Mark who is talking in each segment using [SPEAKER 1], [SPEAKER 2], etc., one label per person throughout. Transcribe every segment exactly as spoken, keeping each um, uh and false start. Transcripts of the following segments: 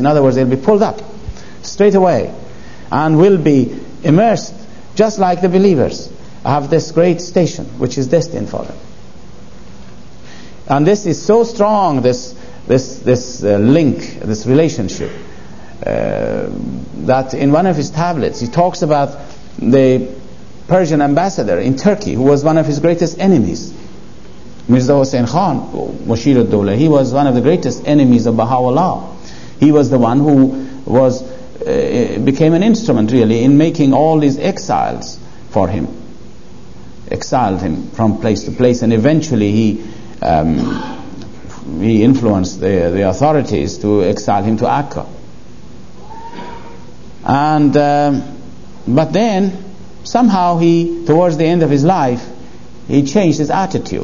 [SPEAKER 1] In other words, they'll be pulled up straight away and will be immersed, just like the believers have this great station which is destined for them. And this is so strong, this this this uh, link, this relationship, uh, that in one of his tablets he talks about the Persian ambassador in Turkey, who was one of his greatest enemies, Mirza Hussain Khan, Mushir al-Dawla. He was one of the greatest enemies of Baha'u'llah. He was the one who was uh, became an instrument really in making all these exiles for him, exiled him from place to place, and eventually he um, he influenced the, the authorities to exile him to Akka. And um, but then somehow he, towards the end of his life, he changed his attitude.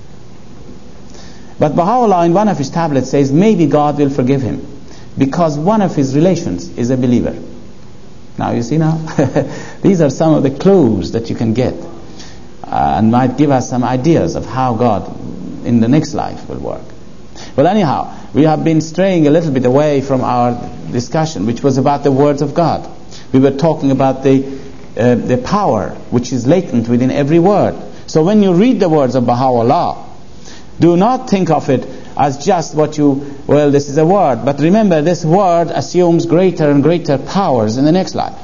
[SPEAKER 1] But Baha'u'llah in one of his tablets says maybe God will forgive him because one of his relations is a believer. Now you see now, these are some of the clues that you can get uh, and might give us some ideas of how God in the next life will work. But anyhow, we have been straying a little bit away from our discussion, which was about the words of God. We were talking about the uh, the power which is latent within every word. So when you read the words of Baha'u'llah, do not think of it as just what you, well, this is a word. But remember, this word assumes greater and greater powers in the next life.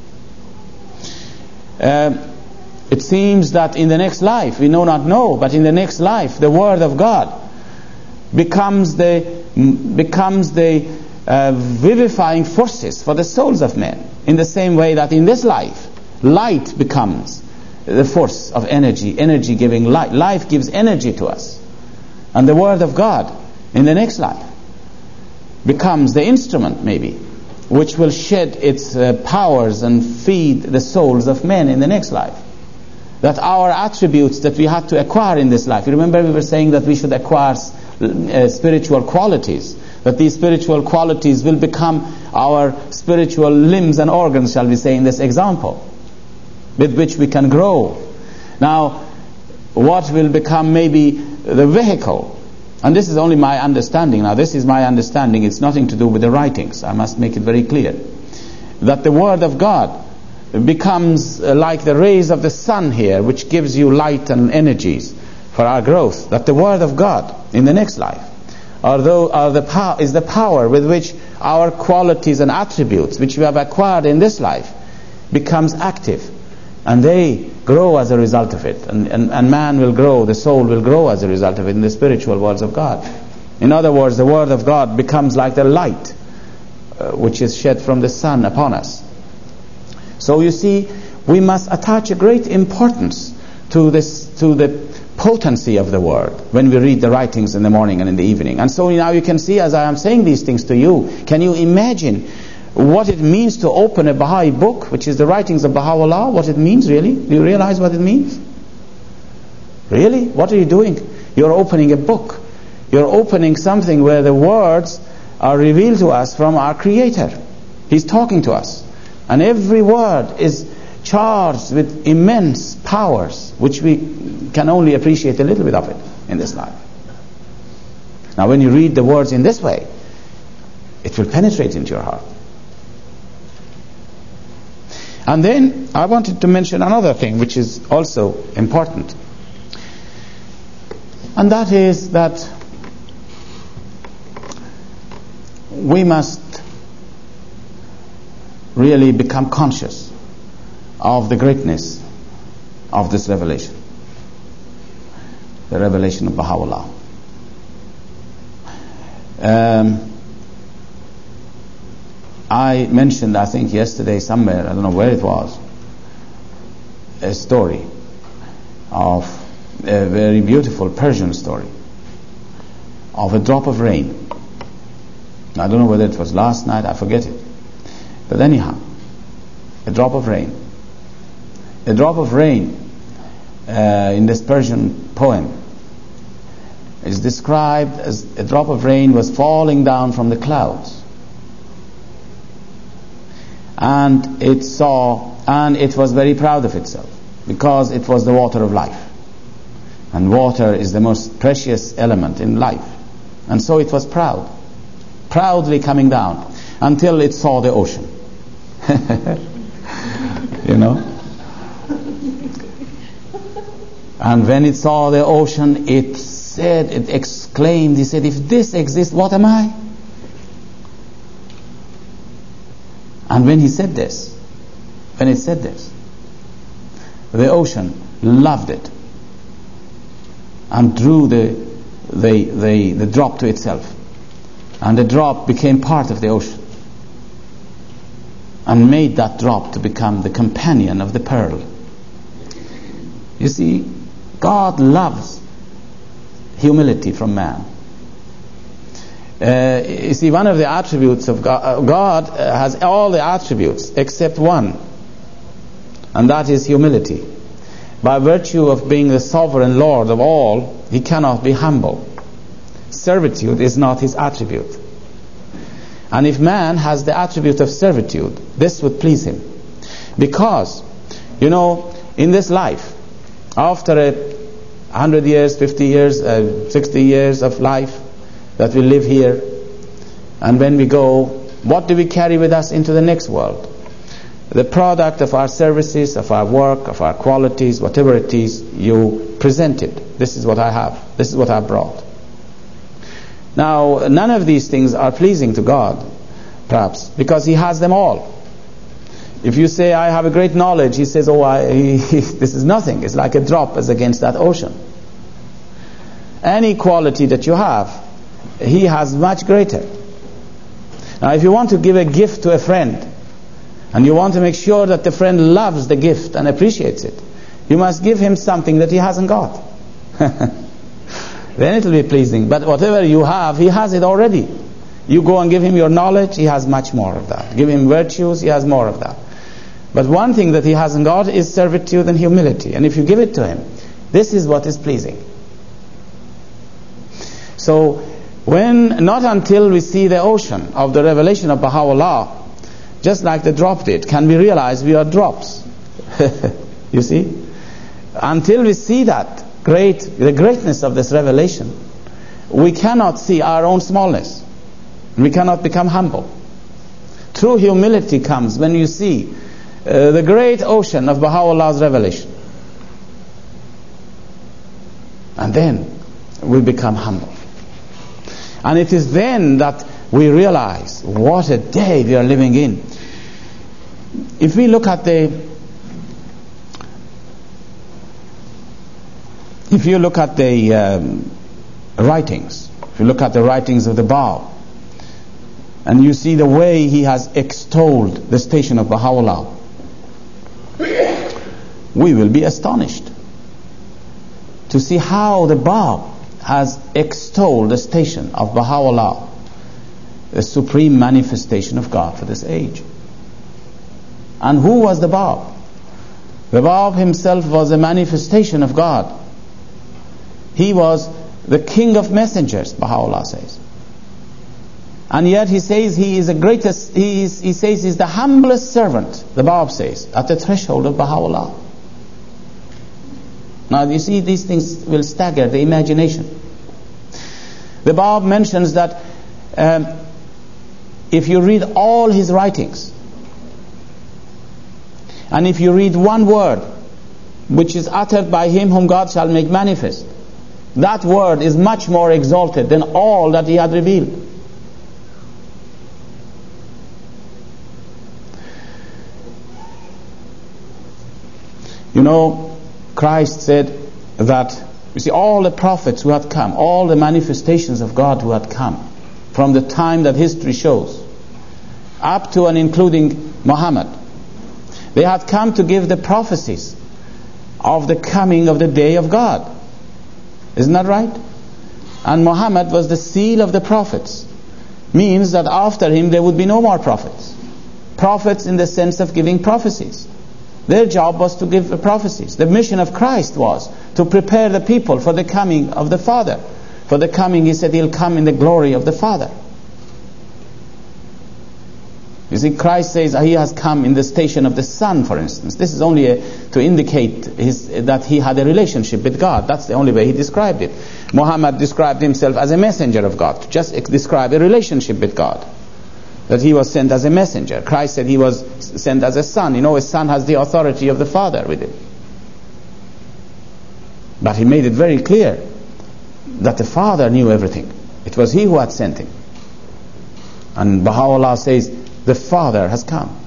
[SPEAKER 1] Uh, it seems that in the next life, we know not know, but in the next life, the word of God becomes the becomes the uh, vivifying forces for the souls of men. In the same way that in this life, light becomes the force of energy, energy giving light. Life gives energy to us. And the word of God in the next life becomes the instrument maybe which will shed its uh, powers and feed the souls of men in the next life. That our attributes that we had to acquire in this life, you remember we were saying that we should acquire uh, spiritual qualities, that these spiritual qualities will become our spiritual limbs and organs, shall we say, in this example, with which we can grow. Now, what will become maybe the vehicle, and this is only my understanding, now this is my understanding, it's nothing to do with the writings, I must make it very clear, that the word of God becomes like the rays of the sun here, which gives you light and energies for our growth, that the word of God in the next life although are the power, is the power with which our qualities and attributes which we have acquired in this life becomes active, and they grow as a result of it, and, and, and man will grow, the soul will grow as a result of it in the spiritual words of God. In other words, the word of God becomes like the light uh, which is shed from the sun upon us. So you see, we must attach a great importance to this, to the potency of the word when we read the writings in the morning and in the evening. And so now you can see, as I am saying these things to you, can you imagine what it means to open a Baha'i book, which is the writings of Baha'u'llah? What it means, really? Do you realize what it means? Really? What are you doing? You're opening a book. You're opening something where the words are revealed to us from our Creator. He's talking to us. And every word is charged with immense powers, which we can only appreciate a little bit of it in this life. Now when you read the words in this way, it will penetrate into your heart. And then I wanted to mention another thing which is also important, and that is that we must really become conscious of the greatness of this revelation, the revelation of Baha'u'llah. Um, I mentioned, I think yesterday somewhere, I don't know where it was, a story of a very beautiful Persian story of a drop of rain. I don't know whether it was last night, I forget it. But anyhow, a drop of rain. A drop of rain uh, in this Persian poem is described as a drop of rain was falling down from the clouds. And it saw, and it was very proud of itself, because it was the water of life. And water is the most precious element in life. And so it was proud, proudly coming down. until it saw the ocean. You know? And when it saw the ocean, it said, it exclaimed, he said, if this exists, what am I? And when he said this, when it said this, the ocean loved it and drew the, the, the, the drop to itself. And the drop became part of the ocean and made that drop to become the companion of the pearl. You see, God loves humility from man. Uh, you see, one of the attributes of God, uh, God has all the attributes except one, and that is humility. By virtue of being the sovereign Lord of all, he cannot be humble. Servitude is not his attribute. And if man has the attribute of servitude, this would please him. Because, you know, in this life, after a hundred years, fifty years, uh, sixty years of life that we live here, and when we go, what do we carry with us into the next world? The product of our services, of our work, of our qualities, whatever it is, you present it. This is what I have. This is what I brought. Now, none of these things are pleasing to God, perhaps, because he has them all. If you say, I have a great knowledge, he says, oh, I, he, he, this is nothing. It's like a drop as against that ocean. Any quality that you have, he has much greater. Now, if you want to give a gift to a friend, and you want to make sure that the friend loves the gift and appreciates it, you must give him something that he hasn't got. Then it will be pleasing. But whatever you have, he has it already. You go and give him your knowledge, he has much more of that. Give him virtues, he has more of that. But one thing that he hasn't got is servitude and humility. And if you give it to him, this is what is pleasing. So, when, not until we see the ocean of the revelation of Baha'u'llah, just like the drop did, can we realize we are drops. You see? Until we see that great, the greatness of this revelation, we cannot see our own smallness. We cannot become humble. True humility comes when you see uh, the great ocean of Baha'u'llah's revelation. And then we become humble. And it is then that we realize what a day we are living in. If we look at the If you look at the um, writings, if you look at the writings of the Bab, and you see the way he has extolled the station of Baha'u'llah, we will be astonished to see how the Bab has extolled the station of Baha'u'llah, the supreme manifestation of God for this age. And who was the Bab? The Bab himself was a manifestation of God. He was the king of messengers, Baha'u'llah says. And yet he says he is the greatest, he, is, he says he is the humblest servant, the Bab says, at the threshold of Baha'u'llah. Now you see, these things will stagger the imagination. The Bab mentions that um, if you read all his writings, and if you read one word which is uttered by him whom God shall make manifest, that word is much more exalted than all that he had revealed. You know, Christ said that, you see, all the prophets who had come, all the manifestations of God who had come, from the time that history shows, up to and including Muhammad, they had come to give the prophecies of the coming of the day of God. Isn't that right? And Muhammad was the seal of the prophets. Means that after him there would be no more prophets. Prophets in the sense of giving prophecies. Their job was to give the prophecies. The mission of Christ was to prepare the people for the coming of the Father. For the coming, he said, he'll come in the glory of the Father. You see, Christ says he has come in the station of the Son, for instance. This is only a, to indicate his, that he had a relationship with God. That's the only way he described it. Muhammad described himself as a messenger of God, to just describe a relationship with God. that he was sent as a messenger. Christ said he was sent as a son. You know, a son has the authority of the Father with him. But he made it very clear that the Father knew everything. It was he who had sent him. And Baha'u'llah says, the Father has come.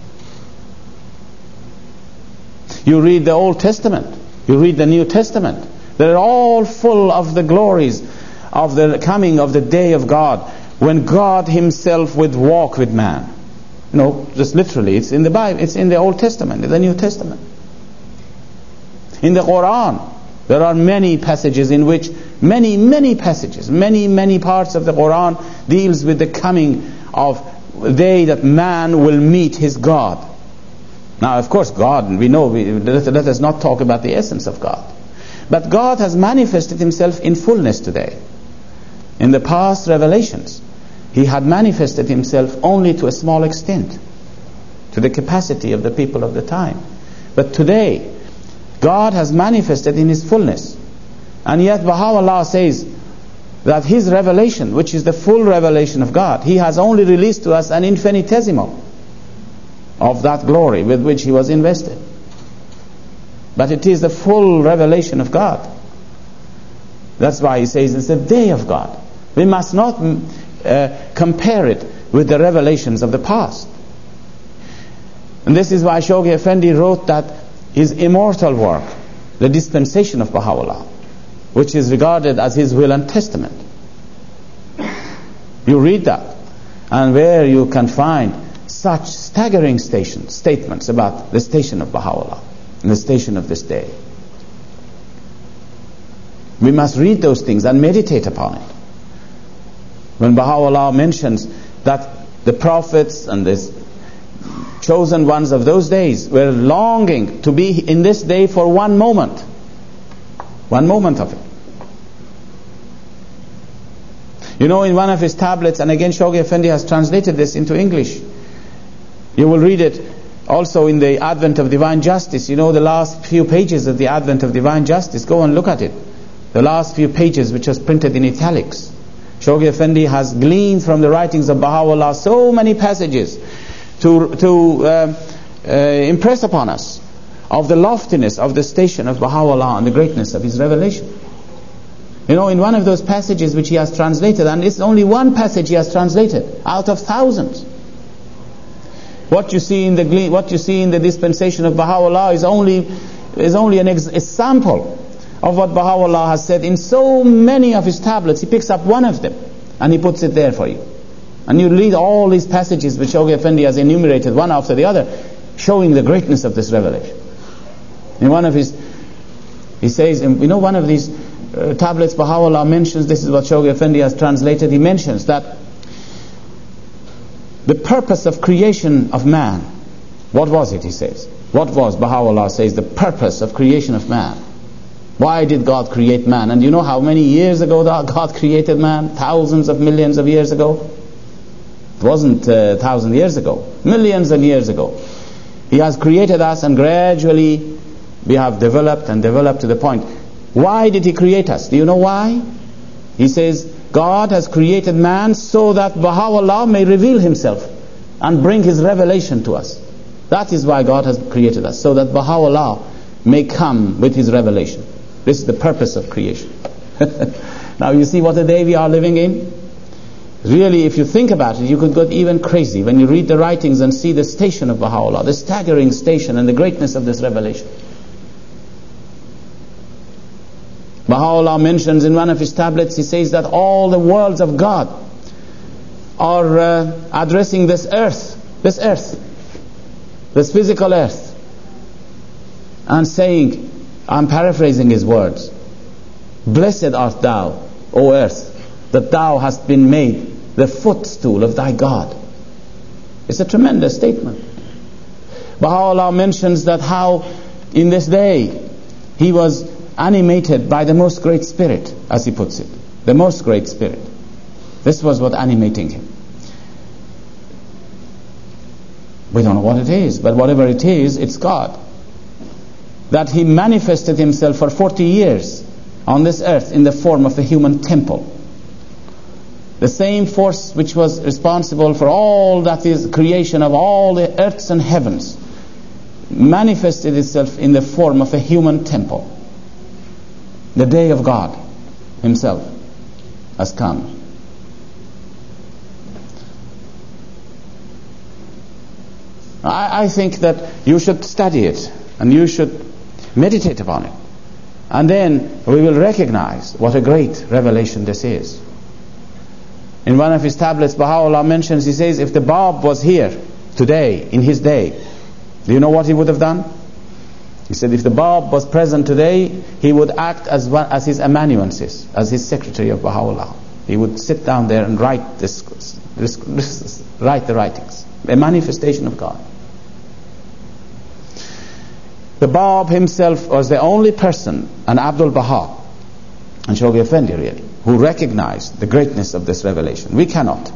[SPEAKER 1] You read the Old Testament, you read the New Testament, they're all full of the glories of the coming of the day of God, when God himself would walk with man. You know, just literally, it's in the Bible, it's in the Old Testament, in the New Testament. In the Quran, there are many passages in which, many, many passages, many, many parts of the Quran deals with the coming of the day that man will meet his God. Now, of course, God, we know, we, let, let us not talk about the essence of God. But God has manifested himself in fullness today. In the past revelations, he had manifested himself only to a small extent, to the capacity of the people of the time. But today, God has manifested in his fullness. And yet Baha'u'llah says that his revelation, which is the full revelation of God, he has only released to us an infinitesimal of that glory with which he was invested. But it is the full revelation of God. That's why he says it's the day of God. We must not uh, compare it with the revelations of the past. And this is why Shoghi Effendi wrote that his immortal work, the Dispensation of Baha'u'llah, which is regarded as his will and testament. You read that, and where you can find such staggering station, statements about the station of Baha'u'llah and the station of this day. We must read those things and meditate upon it. When Baha'u'llah mentions that the prophets and the chosen ones of those days were longing to be in this day for one moment, one moment of it. You know, in one of his tablets, and again Shoghi Effendi has translated this into English, you will read it also in the Advent of Divine Justice. You know, the last few pages of the Advent of Divine Justice, go and look at it. The last few pages, which was printed in italics. Shoghi Effendi has gleaned from the writings of Baha'u'llah so many passages to, to uh, uh, impress upon us of the loftiness of the station of Baha'u'llah and the greatness of his revelation. You know, in one of those passages which he has translated, and it's only one passage he has translated out of thousands. What you see in the what you see in the dispensation of Baha'u'llah is only is only an ex- a sample of what Baha'u'llah has said in so many of his tablets. He picks up one of them and he puts it there for you. And you read all these passages which Shoghi Effendi has enumerated one after the other, showing the greatness of this revelation. In one of his, he says, you know, one of these uh, tablets Baha'u'llah mentions, this is what Shoghi Effendi has translated, he mentions that the purpose of creation of man, what was it, he says? What was, Baha'u'llah says, the purpose of creation of man? Why did God create man? And you know how many years ago God created man? Thousands of millions of years ago? It wasn't a uh, thousand years ago. Millions of years ago. He has created us, and gradually we have developed and developed to the point. Why did he create us? Do you know why? He says, God has created man so that Baha'u'llah may reveal himself and bring his revelation to us. That is why God has created us, so that Baha'u'llah may come with his revelation. This is the purpose of creation. Now you see what a day we are living in? Really, if you think about it, you could go even crazy when you read the writings and see the station of Baha'u'llah, the staggering station and the greatness of this revelation. Baha'u'llah mentions in one of his tablets, he says that all the worlds of God are uh, addressing this earth, this earth, this physical earth, and saying, I'm paraphrasing his words, blessed art thou, O earth, that thou hast been made the footstool of thy God. It's a tremendous statement. Baha'u'llah mentions that how in this day he was animated by the most great spirit, as he puts it, the most great spirit. This was what animating him. We don't know what it is, but whatever it is, it's God. That he manifested himself for forty years on this earth in the form of a human temple. The same force which was responsible for all that is creation of all the earths and heavens manifested itself in the form of a human temple. The day of God Himself has come. I, I think that you should study it and you should meditate upon it. And then we will recognize what a great revelation this is. In one of his tablets, Baha'u'llah mentions, he says, if the Bab was here today, in his day, do you know what he would have done? He said, if the Bab was present today, he would act as one, as his amanuensis, as his secretary of Baha'u'llah. He would sit down there and write this, this, this, write the writings, a manifestation of God. The Bab himself was the only person, and Abdul Baha, and Shoghi Effendi really, who recognized the greatness of this revelation. We cannot.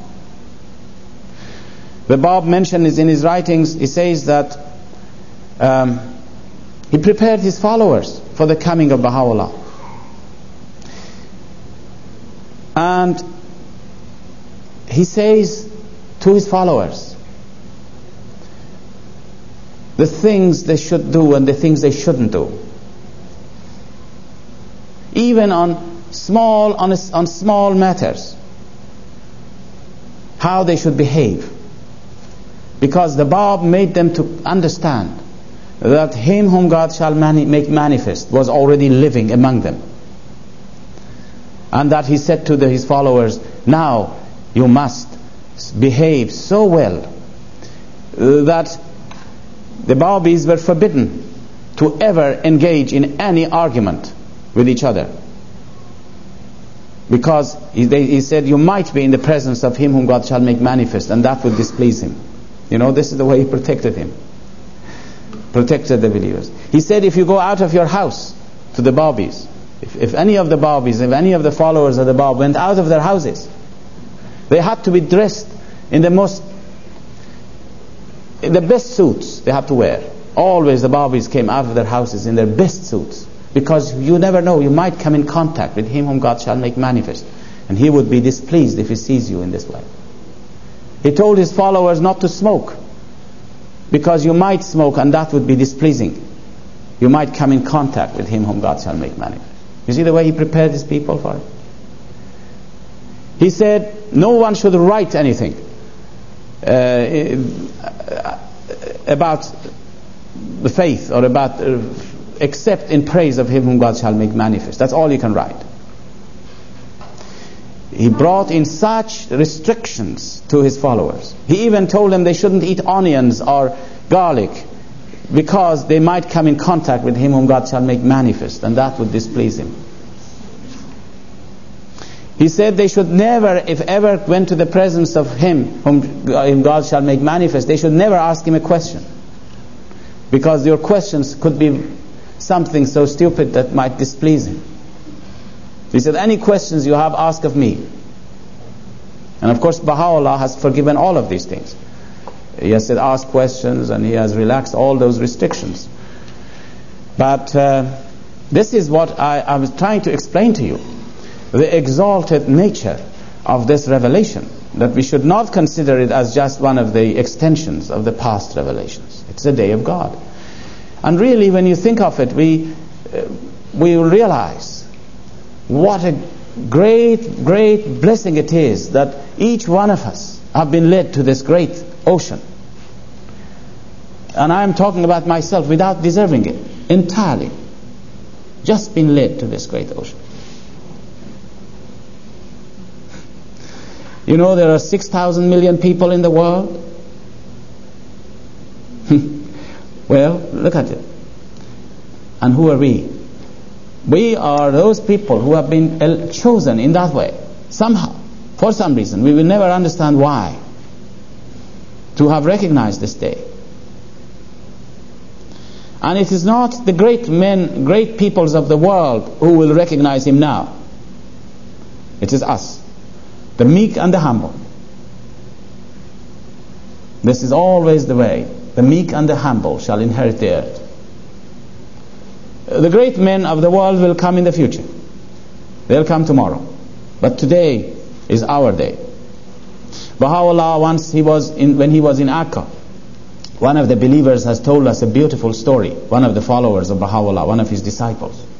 [SPEAKER 1] The Bab mentioned is in his writings, he says that um, he prepared his followers for the coming of Baha'u'llah. And he says to his followers the things they should do and the things they shouldn't do. Even on small on, a, on small matters, how they should behave, because the Bab made them to understand that him whom God shall mani- make manifest was already living among them, and that he said to the, his followers, now you must behave so well uh, that the Babis were forbidden to ever engage in any argument with each other, because he, they, he said you might be in the presence of him whom God shall make manifest, and that would displease him. You know, this is the way he protected him, protected the believers. He said, if you go out of your house to the Babis, if, if any of the Babis, if any of the followers of the Bab went out of their houses, they had to be dressed in the most in the best suits they had to wear. Always the Babis came out of their houses in their best suits, because you never know, you might come in contact with him whom God shall make manifest, and he would be displeased if he sees you in this way. He told his followers not to smoke, because you might smoke and that would be displeasing. You might come in contact with him whom God shall make manifest. You see the way he prepared his people for it? He said no one should write anything uh, about the faith or about uh, except in praise of him whom God shall make manifest. That's all you can write. He brought in such restrictions to his followers. He even told them they shouldn't eat onions or garlic, because they might come in contact with him whom God shall make manifest, and that would displease him. He said they should never, if ever went to the presence of him whom God shall make manifest, they should never ask him a question, because your questions could be something so stupid that might displease him. He said, any questions you have, ask of me. And of course Baha'u'llah has forgiven all of these things. He has said ask questions, and he has relaxed all those restrictions. But uh, this is what I, I was trying to explain to you, the exalted nature of this revelation, that we should not consider it as just one of the extensions of the past revelations. It's the day of God. And really, when you think of it, we uh, we realize what a great, great blessing it is that each one of us have been led to this great ocean. And I am talking about myself without deserving it, entirely. Just been led to this great ocean. You know, there are six thousand million people in the world. Well, look at it. And who are we? We are those people who have been chosen in that way, somehow, for some reason. We will never understand why, to have recognized this day. And it is not the great men, great peoples of the world who will recognize him now. It is us, the meek and the humble. This is always the way. The meek and the humble shall inherit the earth. The great men of the world will come in the future. They'll come tomorrow. But today, is our day. Baha'u'llah, once he was in, when he was in Akka, one of the believers has told us a beautiful story, one of the followers of Baha'u'llah, one of his disciples.